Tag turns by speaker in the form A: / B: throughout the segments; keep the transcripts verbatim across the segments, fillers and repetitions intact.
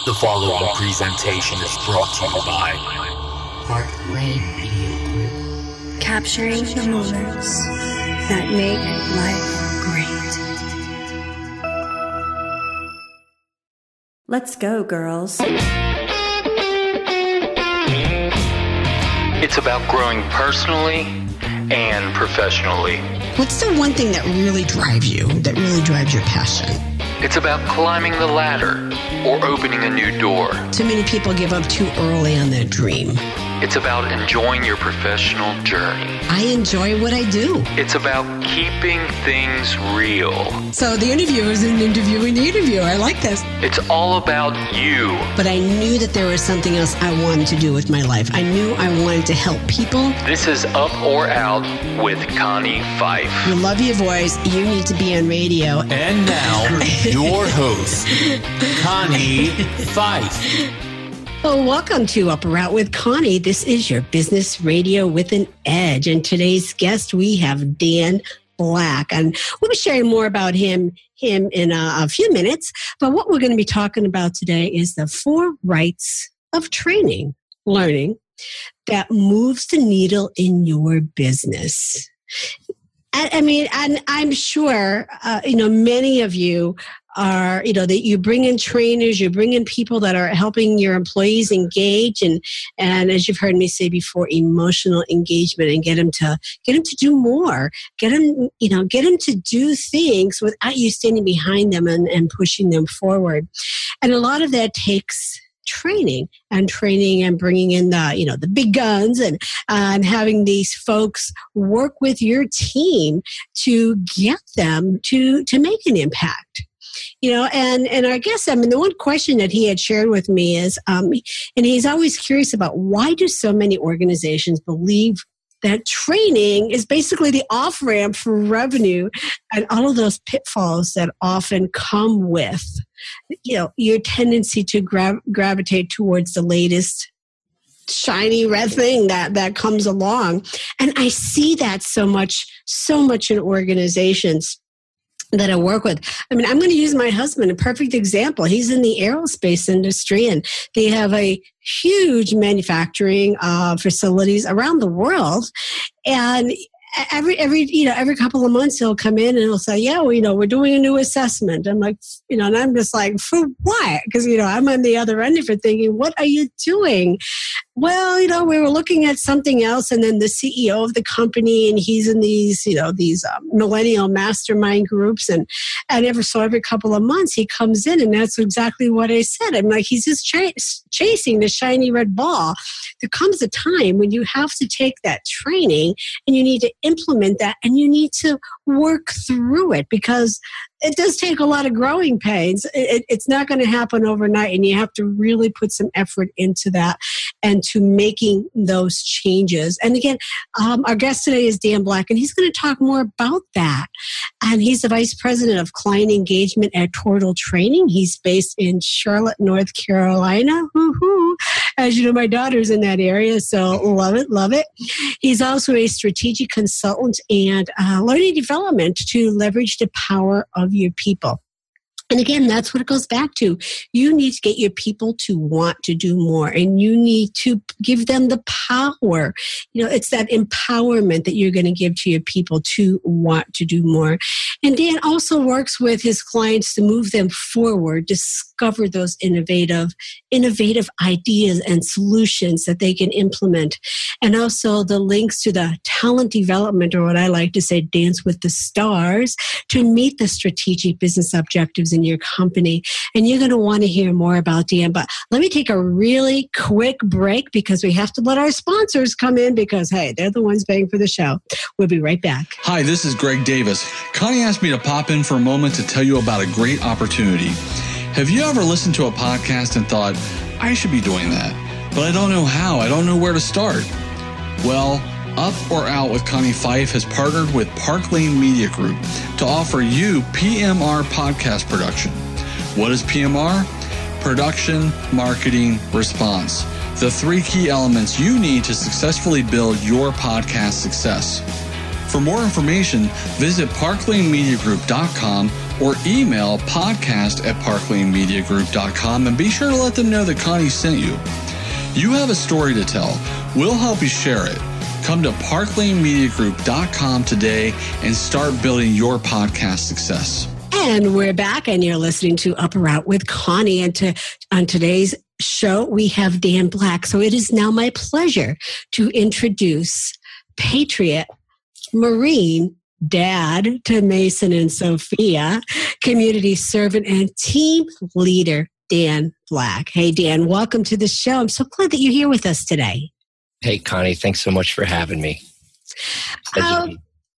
A: The following presentation is brought to you by Park Lane Media Group.
B: Capturing the moments that make life great. Let's go, girls.
C: It's about growing personally and professionally.
D: What's the one thing that really drives you, that really drives your passion?
C: It's about climbing the ladder or opening a new door.
D: Too many people give up too early on their dream.
C: It's about enjoying your professional journey.
D: I enjoy what I do.
C: It's about keeping things real.
D: So the interview is an interviewing the interviewer. I like this.
C: It's all about you.
D: But I knew that there was something else I wanted to do with my life. I knew I wanted to help people.
C: This is Up or Out with Connie Fife.
D: You love your voice. You need to be on radio.
A: And now, your host, Connie Fife.
D: Well, welcome to Up or Out with Connie. This is your business radio with an edge. And today's guest, we have Dan Black. And we'll be sharing more about him, him in a, a few minutes. But what we're going to be talking about today is the four rights of training, learning, that moves the needle in your business. I, I mean, and I'm sure, uh, you know, many of you are, you know, that you bring in trainers, you bring in people that are helping your employees engage and, and as you've heard me say before, emotional engagement and get them to, get them to do more, get them, you know, get them to do things without you standing behind them and, and pushing them forward. And a lot of that takes training and training and bringing in the, you know, the big guns and, uh, and having these folks work with your team to get them to, to make an impact. You know, and, and I guess, I mean, the one question that he had shared with me is, um, and he's always curious about why do so many organizations believe that training is basically the off-ramp for revenue and all of those pitfalls that often come with, you know, your tendency to gra- gravitate towards the latest shiny red thing that, that comes along. And I see that so much, so much in organizations that I work with. I mean, I'm going to use my husband, a perfect example. He's in the aerospace industry and they have a huge manufacturing uh, facilities around the world. And every, every, you know, every couple of months he'll come in and he'll say, yeah, well, you know, we're doing a new assessment. I'm like, you know, and I'm just like, for what? Because, you know, I'm on the other end of it thinking, what are you doing? Well, you know, we were looking at something else, and then the C E O of the company, and he's in these, you know, these um, millennial mastermind groups, and and ever so every couple of months he comes in, and that's exactly what I said. I'm like, he's just ch- chasing the shiny red ball. There comes a time when you have to take that training, and you need to implement that, and you need to work through it because it does take a lot of growing pains. It, it's not going to happen overnight, and you have to really put some effort into that and to making those changes. And again, um, our guest today is Dan Black, and he's going to talk more about that. And he's the Vice President of Client Engagement at Tortal Training. He's based in Charlotte, North Carolina. Woo-hoo. As you know, my daughter's in that area, so love it, love it. He's also a strategic consultant and uh, learning development to leverage the power of your people. And again, that's what it goes back to. You need to get your people to want to do more, and you need to give them the power. You know, it's that empowerment that you're going to give to your people to want to do more. And Dan also works with his clients to move them forward, discover those innovative, innovative ideas and solutions that they can implement. And also the links to the talent development, or what I like to say, dance with the stars, to meet the strategic business objectives in your company. And you're going to want to hear more about Dan. But let me take a really quick break because we have to let our sponsors come in because, hey, they're the ones paying for the show. We'll be right back.
E: Hi, this is Greg Davis. Connie asked me to pop in for a moment to tell you about a great opportunity. Have you ever listened to a podcast and thought, I should be doing that, but I don't know how, I don't know where to start? Well, Up or Out with Connie Fife has partnered with Park Lane Media Group to offer you P M R podcast production. What is P M R? Production, marketing, response. The three key elements you need to successfully build your podcast success. For more information, visit park lane media group dot com or email podcast at park lane media group dot com and be sure to let them know that Connie sent you. You have a story to tell. We'll help you share it. Come to park lane media group dot com today and start building your podcast success.
D: And we're back, and you're listening to Up or Out with Connie. And to, on today's show, we have Dan Black. So it is now my pleasure to introduce Patriot Marine dad to Mason and Sophia, community servant and team leader, Dan Black. Hey, Dan, welcome to the show. I'm so glad that you're here with us today.
F: Hey, Connie, thanks so much for having me.
D: Um,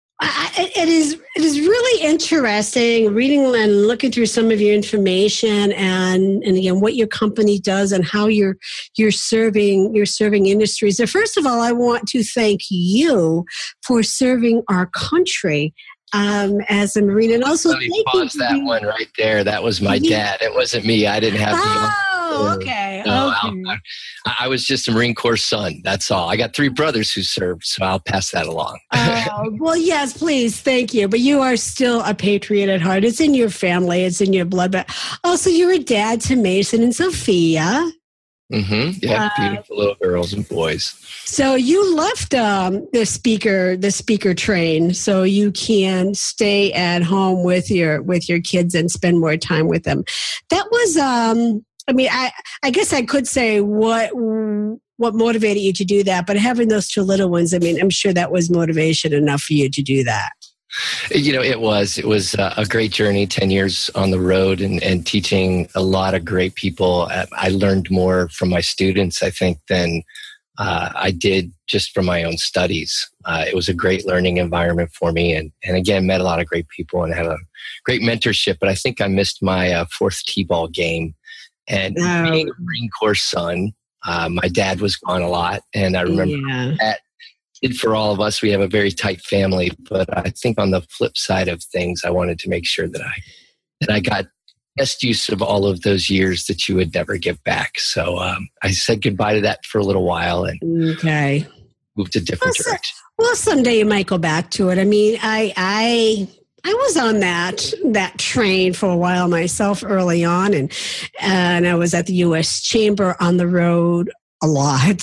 D: I, it is it is really interesting reading and looking through some of your information and, and again what your company does and how you're you're serving you're serving industries. So first of all, I want to thank you for serving our country um, as a Marine, and also
F: Let me pause that being, one right there. That was my dad. It wasn't me. I didn't have.
D: Oh,
F: the,
D: okay.
F: No,
D: okay.
F: I, I was just a Marine Corps son. That's all. I got three brothers who served, so I'll pass that along.
D: uh, well, yes, please. Thank you. But you are still a patriot at heart. It's in your family. It's in your blood. But also, you're a dad to Mason and Sophia.
F: Mm-hmm. Yeah,
D: uh,
F: beautiful little girls and boys.
D: So you left um, the speaker, the speaker train, so you can stay at home with your with your kids and spend more time with them. That was, um, I mean, I I guess I could say what what motivated you to do that, but having those two little ones, I mean, I'm sure that was motivation enough for you to do that.
F: You know, it was. It was a great journey, ten years on the road and, and teaching a lot of great people. I learned more from my students, I think, than uh, I did just from my own studies. Uh, it was a great learning environment for me. And, and again, met a lot of great people and had a great mentorship. But I think I missed my uh, fourth T-ball game. And
D: oh.
F: being a Marine Corps son, uh, my dad was gone a lot. And I remember
D: yeah.
F: that. For all of us, we have a very tight family, but I think on the flip side of things, I wanted to make sure that I that I got best use of all of those years that you would never get back. So um, I said goodbye to that for a little while and
D: okay.
F: moved a different
D: well,
F: direction.
D: So, well, someday you might go back to it. I mean, I I I was on that that train for a while myself early on, and and I was at the U S Chamber on the road a lot.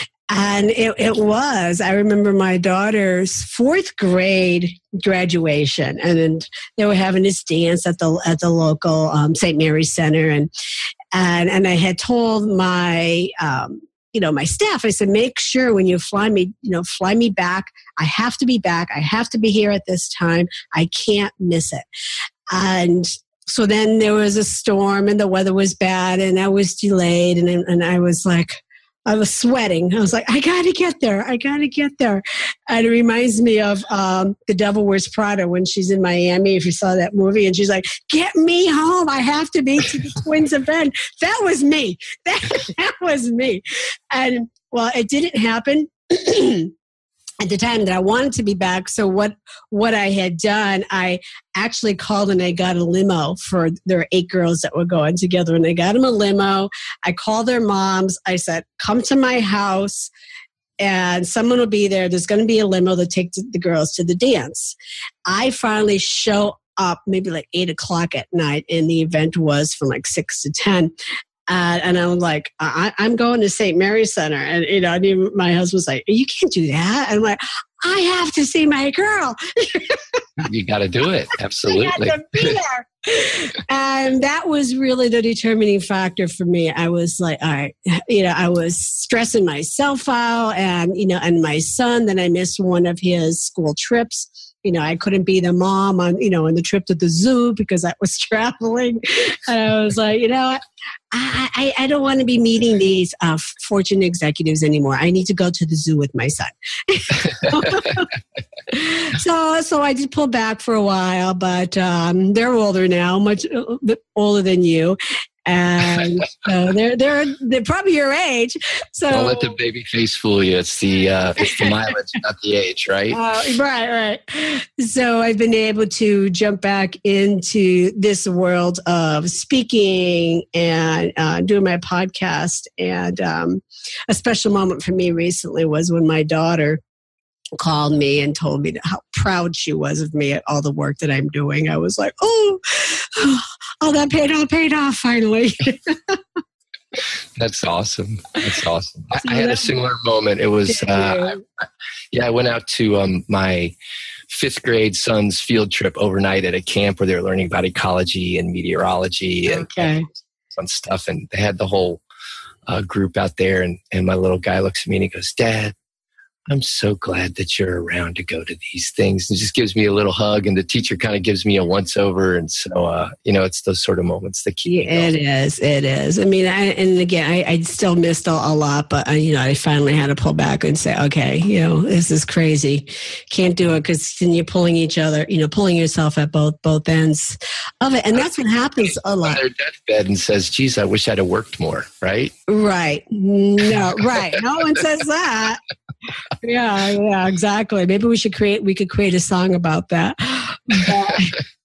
D: And it, it was, I remember my daughter's fourth grade graduation, and then they were having this dance at the at the local um, Saint Mary's Center, and and and I had told my um, you know my staff, I said, make sure when you fly me, you know, fly me back. I have to be back. I have to be here at this time. I can't miss it. And so then there was a storm, and the weather was bad, and I was delayed, and and I was like. I was sweating. I was like, I got to get there. I got to get there. And it reminds me of um, The Devil Wears Prada when she's in Miami, if you saw that movie. And she's like, get me home. I have to be to the Twins event. That was me. That, that was me. And, well, it didn't happen at the time that I wanted to be back. So what what I had done, I actually called and I got a limo for, there were eight girls that were going together, and I got them a limo. I called their moms. I said, come to my house and someone will be there. There's going to be a limo that takes the girls to the dance. I finally show up maybe like eight o'clock at night, and the event was from like six to ten. Uh, and I'm like, I, I'm going to Saint Mary's Center. And, you know, and my husband's like, you can't do that. And I'm like, I have to see my girl.
F: You got to do it. Absolutely.
D: I got to be there. And that was really the determining factor for me. I was like, all right, you know, I was stressing myself out, and, you know, and my son, then I missed one of his school trips. You know, I couldn't be the mom on, you know, on the trip to the zoo because I was traveling. And I was like, you know what? I, I, I don't want to be meeting these uh, Fortune executives anymore. I need to go to the zoo with my son. so so I did pull back for a while, but um, they're older now, much older than you. And so they're they're they're probably your age. So
F: don't let the baby face fool you. It's the uh, it's the mileage, not the age, right?
D: Uh, right, right. So I've been able to jump back into this world of speaking and uh, doing my podcast. And um, a special moment for me recently was when my daughter called me and told me how proud she was of me at all the work that I'm doing. I was like, oh, all that paid off, paid off finally.
F: That's awesome. That's awesome. I, I had a similar moment. It was, uh, I, yeah, I went out to um, my fifth grade son's field trip overnight at a camp where they were learning about ecology and meteorology and,
D: okay.
F: and stuff. And they had the whole uh, group out there. And, and my little guy looks at me and he goes, Dad, I'm so glad that you're around to go to these things. And just gives me a little hug, and the teacher kind of gives me a once over. And so, uh, you know, it's those sort of moments that keep
D: yeah,
F: me going.
D: It is. It is. I mean, I, and again, I, I still missed a, a lot, but I, you know, I finally had to pull back and say, okay, you know, this is crazy. Can't do it, because then you're pulling each other, you know, pulling yourself at both, both ends of it. And that's what happens a lot.
F: On their deathbed and says, geez, I wish I'd have worked more. Right.
D: Right. No, right. No one says that. Yeah, yeah, exactly. Maybe we should create, we could create a song about that. But,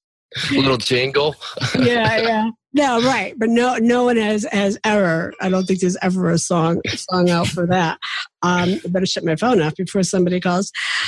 F: a little jingle.
D: yeah, yeah. No, right. But no, no one has, has ever, I don't think there's ever a song, song out for that. Um, I better shut my phone off before somebody calls.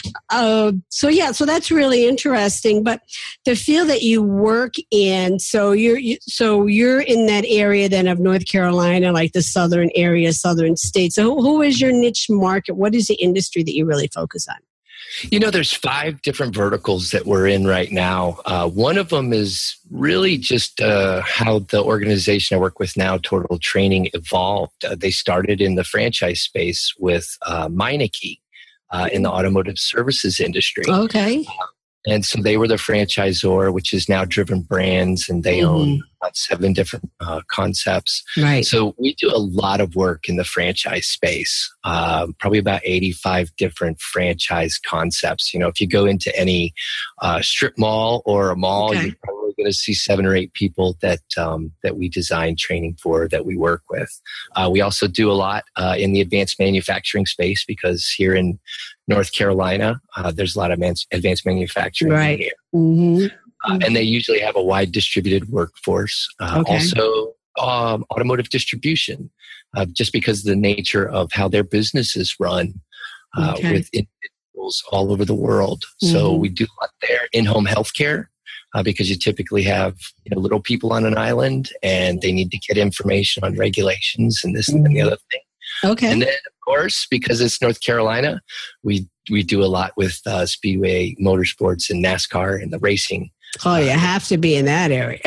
D: Uh, so yeah, so that's really interesting. But the field that you work in, so you're, you, so you're in that area then of North Carolina, like the southern area, southern states. So who, who is your niche market? What is the industry that you really focus on?
F: You know, there's five different verticals that we're in right now. Uh, one of them is really just uh, how the organization I work with now, Total Training, evolved. Uh, they started in the franchise space with uh, Meineke uh, in the automotive services industry.
D: Okay.
F: Uh, and so they were the franchisor, which is now Driven Brands, and they mm-hmm. own about seven different uh, concepts.
D: Right.
F: So we do a lot of work in the franchise space, uh, probably about eighty-five different franchise concepts. You know, if you go into any uh, strip mall or a mall, okay. you're probably going to see seven or eight people that um, that we design training for, that we work with. Uh, we also do a lot uh, in the advanced manufacturing space, because here in North Carolina, uh, there's a lot of man- advanced manufacturing
D: right.
F: here.
D: Mm-hmm.
F: Uh, and they usually have a wide distributed workforce. Uh,
D: okay.
F: Also, um, automotive distribution, uh, just because of the nature of how their businesses run uh,
D: okay.
F: with individuals all over the world. Mm-hmm. So we do a lot there. In-home healthcare, uh, because you typically have you know, little people on an island, and they need to get information on regulations and this mm-hmm. and the other thing.
D: Okay.
F: And then, of course, because it's North Carolina, we we do a lot with uh, Speedway Motorsports and NASCAR and the racing.
D: Oh, you have to be in that area.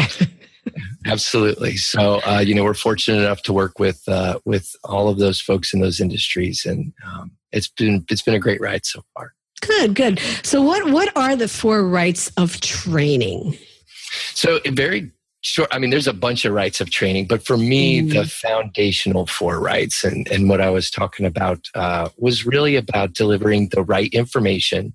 F: Absolutely. So, uh, you know, we're fortunate enough to work with uh, with all of those folks in those industries, and um, it's been it's been a great ride so far.
D: Good, good. So, what what are the four rights of training?
F: So, very short. I mean, there's a bunch of rights of training, but for me, mm. the foundational four rights, and and what I was talking about uh, was really about delivering the right information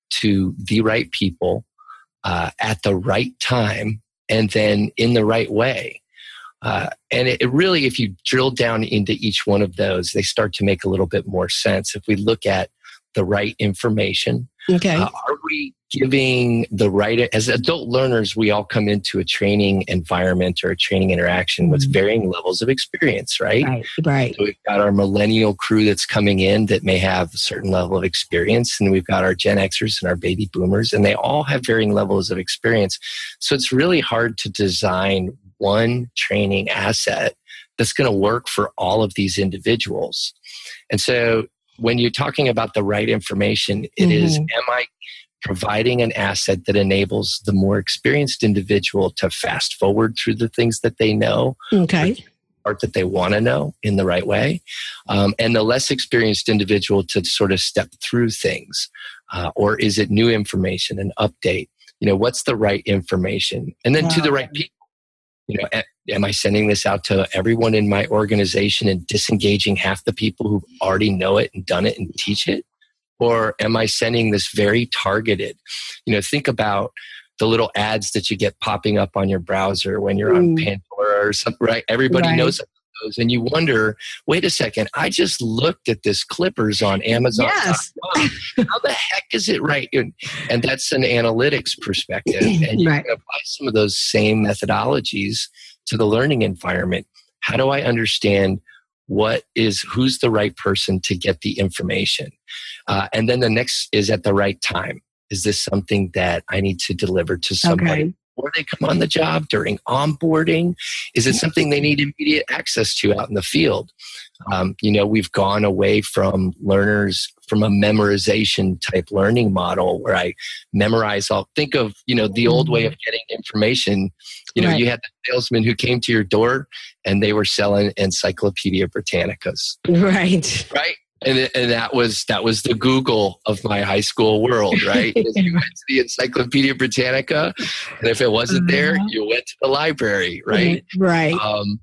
F: to the right people uh, at the right time, and then in the right way. Uh, and it, it really, if you drill down into each one of those, they start to make a little bit more sense. If we look at the right information,
D: okay,
F: uh, are we giving the right, as adult learners, we all come into a training environment or a training interaction with varying levels of experience, right?
D: Right, right.
F: So we've got our millennial crew that's coming in that may have a certain level of experience, and we've got our Gen Xers and our baby boomers, and they all have varying levels of experience. So it's really hard to design one training asset that's going to work for all of these individuals. And so when you're talking about the right information, it mm-hmm. is, am I providing an asset that enables the more experienced individual to fast forward through the things that they know,
D: okay,
F: part that they want to know in the right way, um, and the less experienced individual to sort of step through things, uh, or is it new information, an update? You know, what's the right information, and then wow. to the right people. You know, am I sending this out to everyone in my organization and disengaging half the people who already know it and done it and teach it? Or am I sending this very targeted? You know, think about the little ads that you get popping up on your browser when you're on mm. Pandora or something, right? Everybody right. knows those. And you wonder, wait a second, I just looked at this Clippers on Amazon.
D: Yes.
F: How the heck is it right? And, and that's an analytics perspective. And you right. can apply some of those same methodologies to the learning environment. How do I understand what is, who's the right person to get the information? Uh, and then the next is at the right time. Is this something that I need to deliver to somebody
D: Okay.
F: before they come on the job, during onboarding? Is it something they need immediate access to out in the field? Um, you know, we've gone away from learners from a memorization type learning model where I memorize all. Think of, you know, the old way of getting information. You know,
D: Right.
F: you had the salesman who came to your door and they were selling Encyclopedia Britannicas,
D: Right.
F: right? And, it- and that was that was the Google of my high school world, right? Is you went to the Encyclopedia Britannica, and if it wasn't there,
D: Uh-huh.
F: you went to the library, right?
D: Right.
F: Um,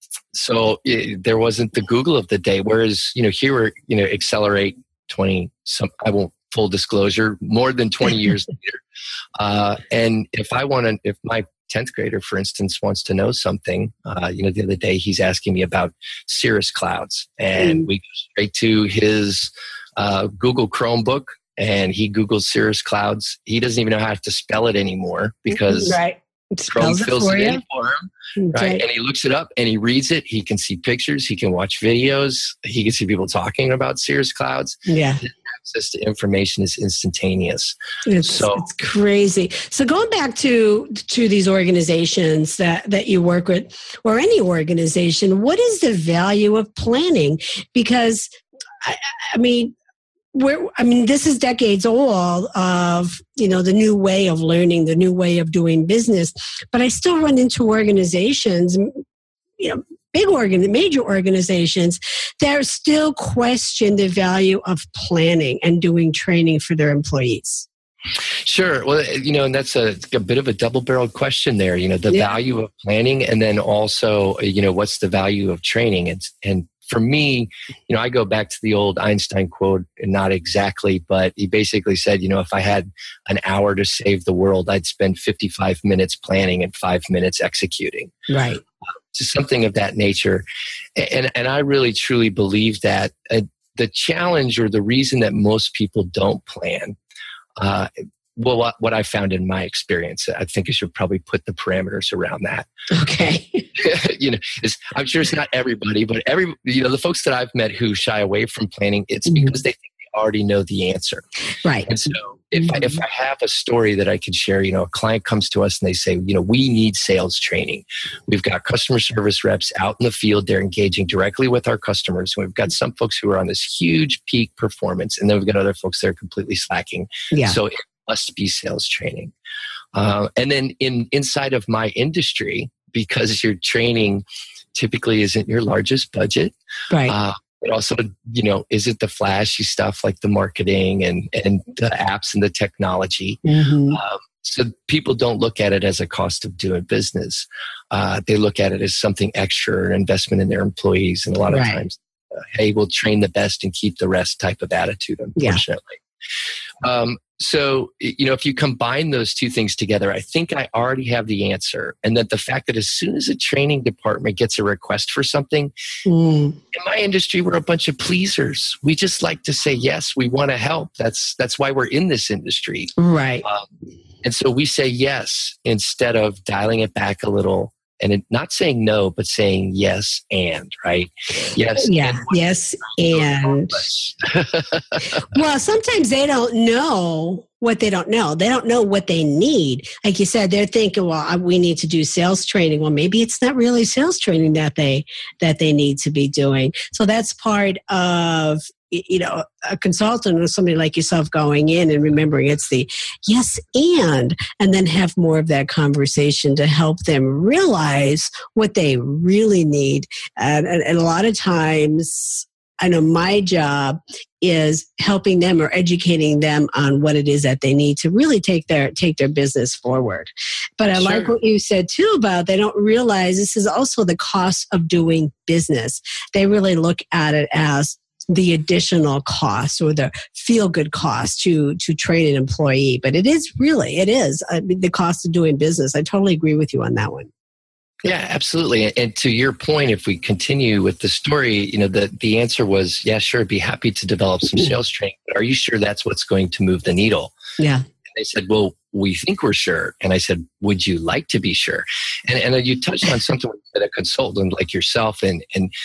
F: so it, there wasn't the Google of the day. Whereas, you know, here we're, you know, Accelerate twenty, some, I won't, full disclosure, more than twenty years later. Uh, and if I want to, if my tenth grader, for instance, wants to know something, uh, you know, the other day he's asking me about Cirrus Clouds, and
D: Mm.
F: we go straight to his uh, Google Chromebook, and he Googles Cirrus Clouds. He doesn't even know how to spell it anymore because
D: right. It
F: Chrome
D: spells it
F: fills
D: for
F: it
D: you.
F: in for him.
D: Okay.
F: Right. And he looks it up and he reads it. He can see pictures. He can watch videos. He can see people talking about Cirrus Clouds.
D: Yeah.
F: Access to information is instantaneous.
D: It's,
F: So-
D: it's crazy. So going back to to these organizations that, that you work with, or any organization, what is the value of planning? Because, I, I mean, we're, I mean, this is decades old of, you know, the new way of learning, the new way of doing business. But I still run into organizations, you know, big organ, major organizations that still question the value of planning and doing training for their employees.
F: Sure. Well, you know, and that's a, a bit of a double-barreled question there. You know, the
D: Yeah.
F: value of planning, and then also, you know, what's the value of training? And and for me, you know, I go back to the old Einstein quote, and not exactly, but he basically said, you know, if I had an hour to save the world, I'd spend fifty-five minutes planning and five minutes executing.
D: Right.
F: Just something of that nature. And and I really truly believe that uh, the challenge, or the reason that most people don't plan, uh, well, what, what I found in my experience, I think I should probably put the parameters around that.
D: Okay.
F: you know, is, I'm sure it's not everybody, but every, you know, the folks that I've met who shy away from planning, it's
D: Mhm.
F: because they think they already know the answer.
D: Right.
F: And so if I, if I have a story that I could share, you know, a client comes to us and they say, you know, we need sales training. We've got customer service reps out in the field. They're engaging directly with our customers. We've got some folks who are on this huge peak performance, and then we've got other folks that are completely slacking.
D: Yeah.
F: So it must be sales training. Uh, and then in inside of my industry, because your training typically isn't your largest budget,
D: Right.
F: uh, but also, you know, is it the flashy stuff like the marketing and, and the apps and the technology?
D: Mhm.
F: Um, so people don't look at it as a cost of doing business. Uh, they look at it as something extra, an investment in their employees. And a lot of
D: Right.
F: times, uh, hey, we'll train the best and keep the rest type of attitude,
D: Yeah.
F: unfortunately. Um, so, you know, if you combine those two things together, I think I already have the answer. And that the fact that as soon as a training department gets a request for something,
D: Mm.
F: in my industry, we're a bunch of pleasers. We just like to say, yes, we want to help. That's, that's why we're in this industry.
D: Right.
F: Um, and so we say yes instead of dialing it back a little and it, not saying no, but saying yes and, right? Yes.
D: Yeah.
F: and
D: Yes. And well, sometimes they don't know what they don't know. They don't know what they need. Like you said, they're thinking, well, I- we need to do sales training. Well, maybe it's not really sales training that they that they need to be doing. So that's part of, y- you know, a consultant or somebody like yourself going in and remembering it's the yes and, and then have more of that conversation to help them realize what they really need. And, and, and a lot of times, I know my job is helping them or educating them on what it is that they need to really take their take their business forward. But I like
F: Sure.
D: what you said too about they don't realize this is also the cost of doing business. They really look at it as the additional cost or the feel good cost to to train an employee. But it is really, it is I mean, the cost of doing business. I totally agree with you on that one.
F: Yeah, absolutely. And to your point, if we continue with the story, you know, the, the answer was, yeah, sure, be happy to develop some sales training. But are you sure that's what's going to move the needle?
D: Yeah.
F: And they said, well, we think we're sure. And I said, would you like to be sure? And, and you touched on something that a consultant like yourself and, and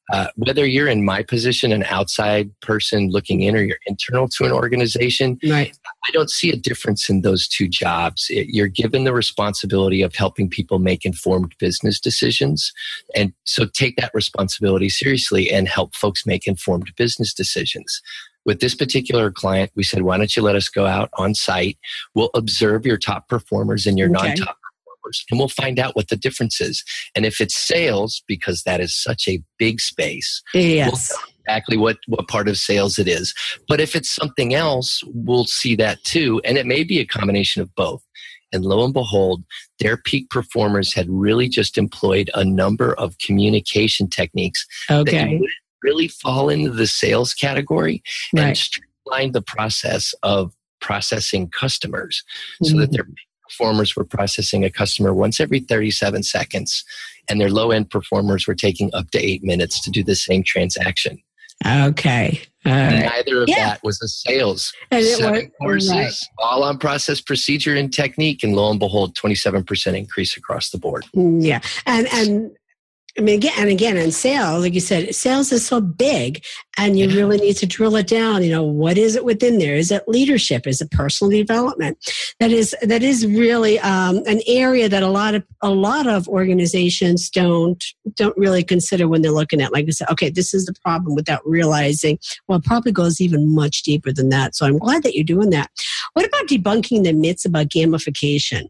F: uh, whether you're in my position, an outside person looking in, or you're internal to an organization,
D: right.
F: I don't see a difference in those two jobs. It, you're given the responsibility of helping people make informed business decisions. And so take that responsibility seriously and help folks make informed business decisions. With this particular client, we said, why don't you let us go out on site? We'll observe your top performers and your
D: Okay.
F: non-top performers, and we'll find out what the difference is. And if it's sales, because that is such a big space,
D: Yes.
F: we'll know exactly what, what part of sales it is. But if it's something else, we'll see that too. And it may be a combination of both. And lo and behold, their peak performers had really just employed a number of communication techniques
D: Okay.
F: that would really fall into the sales category
D: Right.
F: and streamline the process of processing customers so that their performers were processing a customer once every thirty-seven seconds, and their low-end performers were taking up to eight minutes to do the same transaction.
D: Okay. All right.
F: Neither of
D: Yeah.
F: that was a sales.
D: And it
F: Seven
D: worked-
F: courses,
D: right.
F: all on process, procedure, and technique, and lo and behold, twenty-seven percent increase across the board.
D: Mm, yeah. And, and, I mean, again, and again, in sales, like you said, sales is so big, and you
F: Yeah.
D: really need to drill it down. You know, what is it within there? Is it leadership? Is it personal development? That is that is really um, an area that a lot of a lot of organizations don't don't really consider when they're looking at. Like I said, okay, this is the problem, without realizing, well, it probably goes even much deeper than that. So I'm glad that you're doing that. What about debunking the myths about gamification?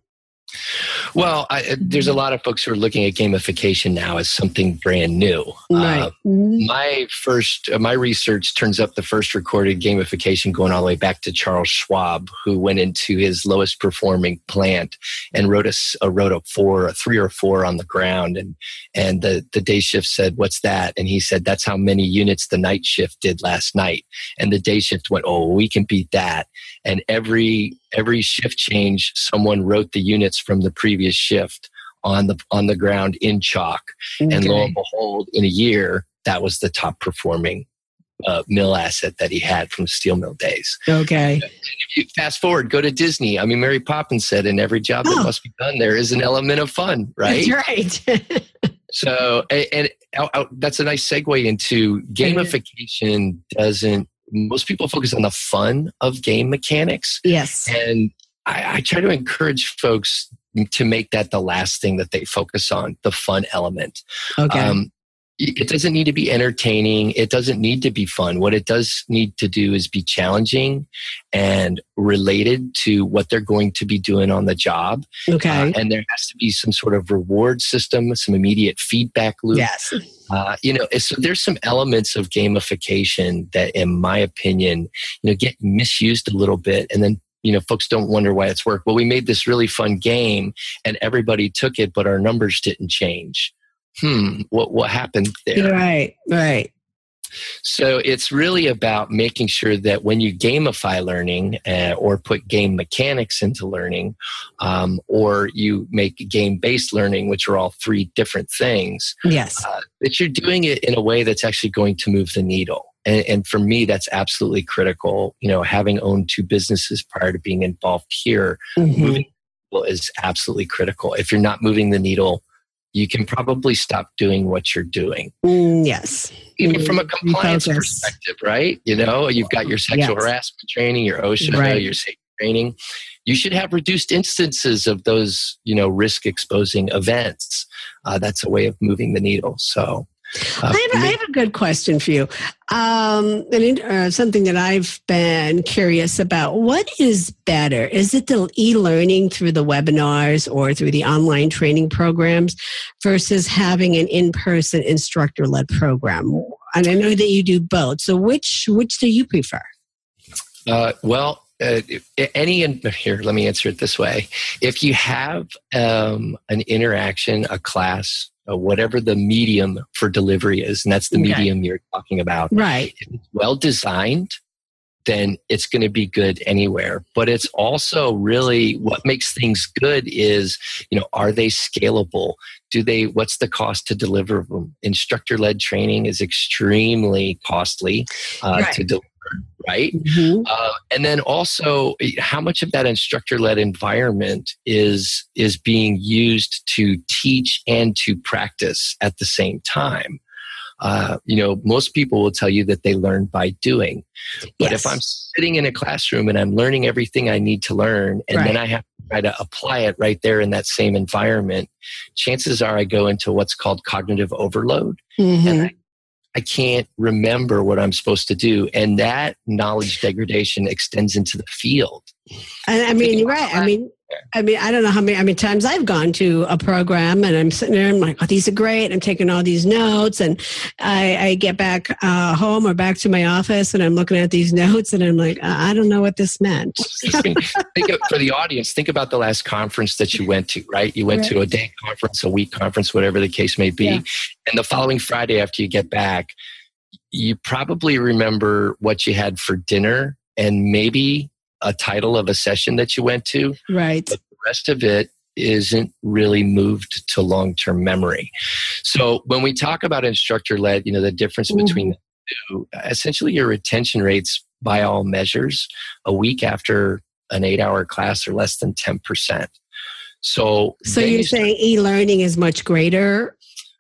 F: Well, I, there's a lot of folks who are looking at gamification now as something brand new.
D: Right.
F: Uh,
D: Mhm.
F: my first, uh, my research turns up the first recorded gamification going all the way back to Charles Schwab, who went into his lowest performing plant and wrote a, s- a wrote a four, a three or four on the ground, and and the the day shift said, "What's that?" And he said, "That's how many units the night shift did last night." And the day shift went, "Oh, we can beat that." And every every shift change, someone wrote the units from the previous shift on the on the ground in chalk. And lo
D: Okay.
F: and behold, in a year, that was the top performing uh, mill asset that he had from steel mill days.
D: Okay.
F: If you fast forward, go to Disney. I mean, Mary Poppins said, "In every job that
D: Oh.
F: must be done, there is an element of fun," right?
D: That's right.
F: So, and, and uh, uh, that's a nice segue into gamification. Doesn't most people focus on the fun of game mechanics?
D: Yes.
F: And I, I try to encourage folks to make that the last thing that they focus on, the fun element.
D: Okay.
F: Um, it doesn't need to be entertaining. It doesn't need to be fun. What it does need to do is be challenging and related to what they're going to be doing on the job.
D: Okay.
F: Uh, and there has to be some sort of reward system, some immediate feedback loop.
D: Yes.
F: Uh, you know, so there's some elements of gamification that, in my opinion, you know, get misused a little bit, and then, you know, folks don't wonder why it's worked. Well, we made this really fun game, and everybody took it, but our numbers didn't change. Hmm, what what happened there?
D: Right. Right.
F: So it's really about making sure that when you gamify learning uh, or put game mechanics into learning, um, or you make game-based learning, which are all three different things,
D: Yes.
F: uh, that you're doing it in a way that's actually going to move the needle. And, and for me, that's absolutely critical. You know, having owned two businesses prior to being involved here,
D: Mhm.
F: moving the needle is absolutely critical. If you're not moving the needle, you can probably stop doing what you're doing.
D: Mm, yes.
F: Even
D: Mm,
F: from a compliance
D: refocus.
F: perspective, right? You know, you've got your sexual
D: Yes.
F: harassment training, your OSHA,
D: Right.
F: your safety training. You should have reduced instances of those, you know, risk exposing events. Uh, that's a way of moving the needle. So, uh,
D: I, have, a- I have a good question for you. Um, and it- uh, something that I've been curious about. What is better? Is it the e-learning through the webinars or through the online training programs versus having an in-person instructor-led program? And I know that you do both. So which which do you prefer?
F: Uh, well, uh, any in, here, let me answer it this way. If you have um, an interaction, a class, uh, whatever the medium for delivery is, and that's the
D: Okay.
F: medium you're talking about,
D: Right.
F: if it's well designed, then it's going to be good anywhere. But it's also really what makes things good is, you know, are they scalable? Do they, what's the cost to deliver them? Instructor-led training is extremely costly uh,
D: Right.
F: to deliver, right?
D: Mhm.
F: Uh, and then also, how much of that instructor-led environment is is being used to teach and to practice at the same time? Uh, you know, most people will tell you that they learn by doing. But
D: Yes.
F: if I'm sitting in a classroom and I'm learning everything I need to learn, and
D: Right.
F: then I have to try to apply it right there in that same environment, chances are I go into what's called cognitive overload.
D: Mhm.
F: And I, I can't remember what I'm supposed to do. And that knowledge degradation extends into the field.
D: And I mean, you're right. I mean, I mean, I don't know how many, I mean, times I've gone to a program and I'm sitting there and I'm like, oh, these are great. I'm taking all these notes, and I, I get back uh, home or back to my office and I'm looking at these notes and I'm like, I don't know what this meant.
F: think of, for the audience, think about the last conference that you went to, right? You went
D: Right.
F: to a day conference, a week conference, whatever the case may be.
D: Yeah.
F: And the following Friday after you get back, you probably remember what you had for dinner and maybe a title of a session that you went to.
D: Right.
F: But the rest of it isn't really moved to long-term memory. So when we talk about instructor-led, you know, the difference
D: Mhm.
F: between the two, essentially your retention rates by all measures a week after an eight-hour class are less than ten percent. So,
D: So
F: then
D: you're
F: you start-
D: saying e-learning is much greater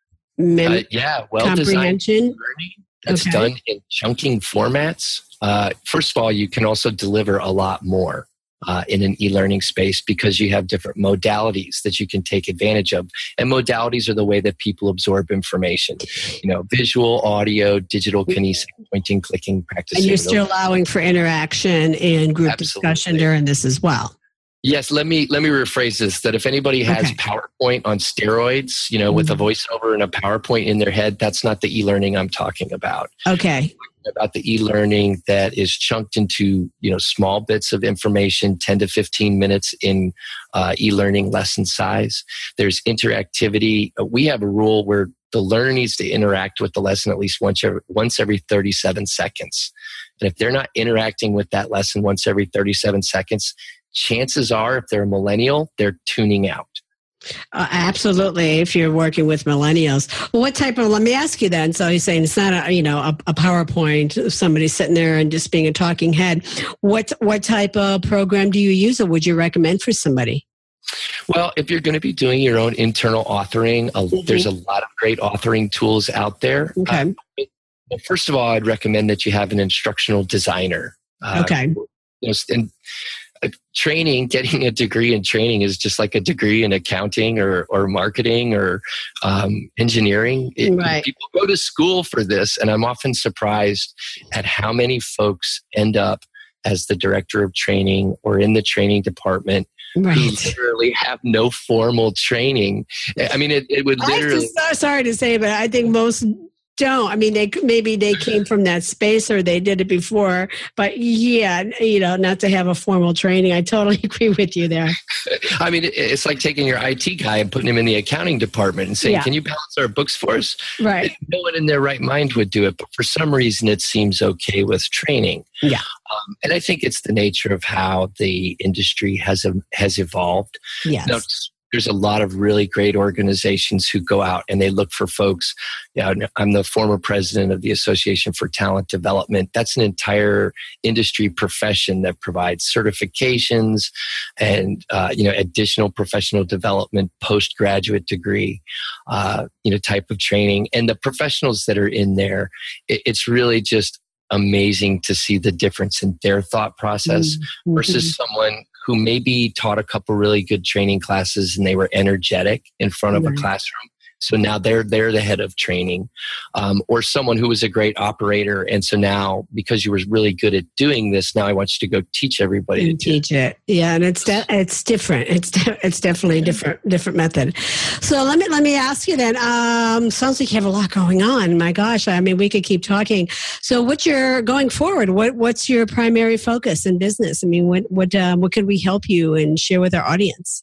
D: mem-
F: uh, yeah, well-designed
D: comprehension?
F: learning that's
D: Okay.
F: done in chunking formats. Uh, first of all, you can also deliver a lot more uh, in an e-learning space because you have different modalities that you can take advantage of. And modalities are the way that people absorb information. You know, visual, audio, digital kinesis, pointing, clicking, practicing.
D: And you're still allowing for interaction and group
F: Absolutely.
D: discussion during this as well.
F: Yes, let me let me rephrase this. That if anybody has
D: Okay.
F: PowerPoint on steroids, you know, with a voiceover and a PowerPoint in their head, that's not the e-learning I'm talking about.
D: Okay.
F: About the e-learning that is chunked into, you know, small bits of information, ten to fifteen minutes in uh, e-learning lesson size. There's interactivity. Uh, We have a rule where the learner needs to interact with the lesson at least once every, once every thirty-seven seconds. And if they're not interacting with that lesson once every thirty-seven seconds, chances are, if they're a millennial, they're tuning out.
D: Uh, absolutely. If you're working with millennials, well, what type of, let me ask you then. So he's saying it's not a, you know, a, a PowerPoint, somebody sitting there and just being a talking head. What, what type of program do you use, or would you recommend for somebody?
F: Well, if you're going to be doing your own internal authoring, uh,
D: Mhm.
F: there's a lot of great authoring tools out there.
D: Okay.
F: Uh, well, first of all, I'd recommend that you have an instructional designer. Uh,
D: Okay.
F: You know, and uh, training, getting a degree in training is just like a degree in accounting or, or marketing or um, engineering. It-
D: Right.
F: People go to school for this, and I'm often surprised at how many folks end up as the director of training or in the training department who
D: Right.
F: literally have no formal training. I mean, it, it would
D: I'm
F: literally...
D: just so sorry to say, but I think most don't. I mean, they maybe they came from that space or they did it before, but yeah, you know, not to have a formal training. I totally agree with you there.
F: I mean, it- it's like taking your I T guy and putting him in the accounting department and saying,
D: Yeah.
F: can you balance our books for us?
D: Right.
F: No one in their right mind would do it, but for some reason it seems okay with training.
D: Yeah.
F: Um, and I think it's the nature of how the industry has um, has evolved.
D: Yes.
F: Now, there's a lot of really great organizations who go out and they look for folks. You know, I'm the former president of the Association for Talent Development. That's an entire industry profession that provides certifications and uh, you know, additional professional development, postgraduate degree, uh, you know, type of training. And the professionals that are in there, it, it's really just amazing to see the difference in their thought process
D: Mhm.
F: versus someone who maybe taught a couple really good training classes and they were energetic in front of
D: Right.
F: a classroom. So now they're they're the head of training, um, or someone who was a great operator, and so now because you were really good at doing this, now I want you to go teach everybody to
D: And
F: do it.
D: teach it. Yeah, and it's de- it's different. It's de- it's definitely a different different method. So let me let me ask you then. Um, sounds like you have a lot going on. My gosh, I mean, we could keep talking. So, what's your going forward? What what's your primary focus in business? I mean, what what um, what could we help you and share with our audience?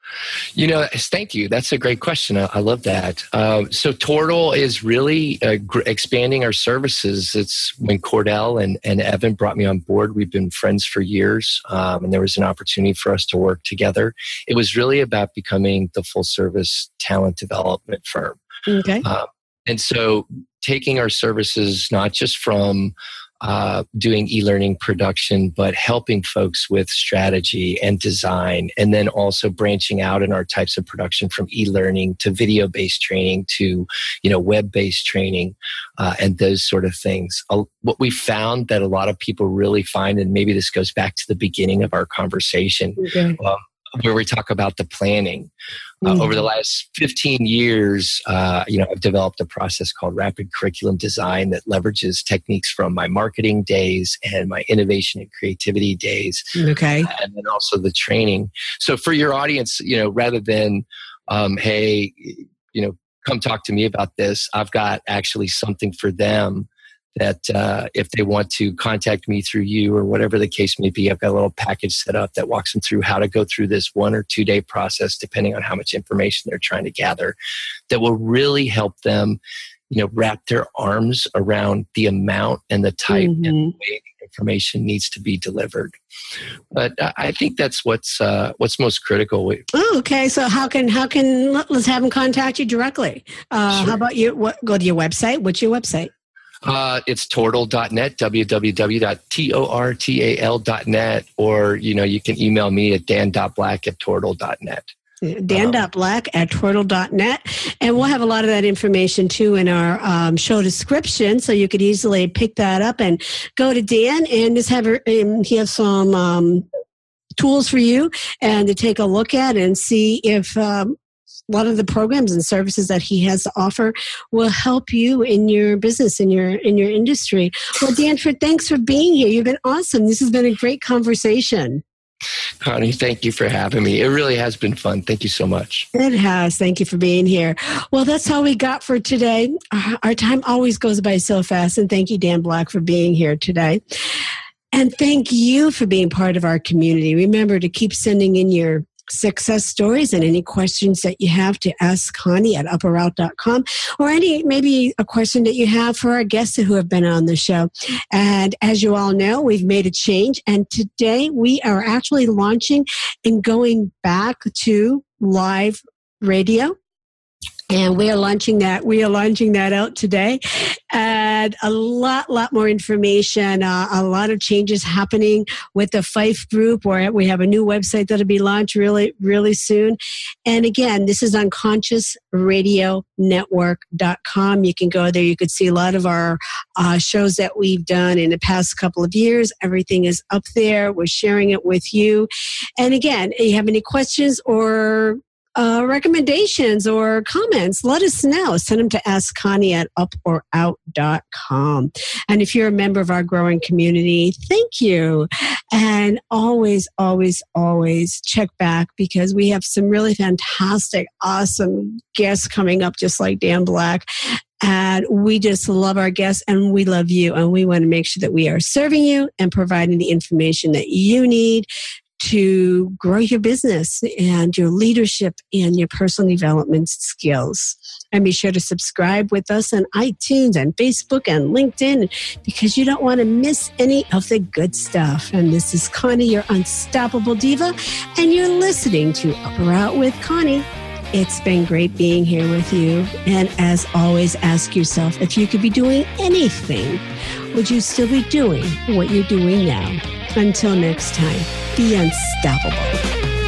F: You know, thank you. That's a great question. I, I love that. Uh, so Tortal is really uh, gr- expanding our services. It's when Cordell and, and Evan brought me on board. We've been friends for years, um, and there was an opportunity for us to work together. It was really about becoming the full service talent development firm.
D: Okay.
F: Um, and so taking our services, not just from uh, doing e-learning production, but helping folks with strategy and design, and then also branching out in our types of production from e-learning to video-based training to, you know, web-based training uh, and those sort of things. Uh, what we found that a lot of people really find, and maybe this goes back to the beginning of our conversation, okay. um, where we talk about the planning. Uh, mm-hmm. Over the last fifteen years, uh, you know, I've developed a process called Rapid Curriculum Design that leverages techniques from my marketing days and my innovation and creativity days.
D: Okay.
F: And then also the training. So for your audience, you know, rather than, um, hey, you know, come talk to me about this, I've got actually something for them that uh, if they want to contact me through you or whatever the case may be, I've got a little package set up that walks them through how to go through this one or two day process, depending on how much information they're trying to gather, that will really help them, you know, wrap their arms around the amount and the type mm-hmm. and the way the information needs to be delivered. But I think that's what's uh, what's most critical.
D: Oh, okay. So how can how can let's have them contact you directly? Uh, sure. How about you? What, go to your website. What's your website?
F: Uh, it's tortal dot net, w w w dot tortal dot net, or, you know, you can email me at dan dot black at tortal dot net.
D: dan dot black at tortal dot net. And we'll have a lot of that information too in our um, show description, so you could easily pick that up and go to Dan and just have, um, he has some um, tools for you and to take a look at and see if um, a lot of the programs and services that he has to offer will help you in your business, in your in your industry. Well, Danford, thanks for being here. You've been awesome. This has been a great conversation.
F: Connie, thank you for having me. It really has been fun. Thank you so much.
D: It has. Thank you for being here. Well, that's all we got for today. Our time always goes by so fast. And thank you, Dan Black, for being here today. And thank you for being part of our community. Remember to keep sending in your success stories and any questions that you have to ask Connie at upper out dot com, or any maybe a question that you have for our guests who have been on the show. And as you all know, we've made a change, and today we are actually launching and going back to live radio. And we are launching that. We are launching that out today, and a lot, lot more information. Uh, a lot of changes happening with the Fife Group, where we have a new website that'll be launched really, really soon. And again, this is on conscious radio network dot com. You can go there. You could see a lot of our uh, shows that we've done in the past couple of years. Everything is up there. We're sharing it with you. And again, if you have any questions or Uh, recommendations or comments, let us know. Send them to ask Connie at up or out dot com. And if you're a member of our growing community, thank you. And always, always, always check back, because we have some really fantastic, awesome guests coming up, just like Dan Black. And we just love our guests, and we love you. And we want to make sure that we are serving you and providing the information that you need to grow your business and your leadership and your personal development skills. And be sure to subscribe with us on iTunes and Facebook and LinkedIn, because you don't want to miss any of the good stuff. And this is Connie, your unstoppable diva, and you're listening to Up or Out with Connie. It's been great being here with you. And as always, ask yourself, if you could be doing anything, would you still be doing what you're doing now? Until next time, be unstoppable.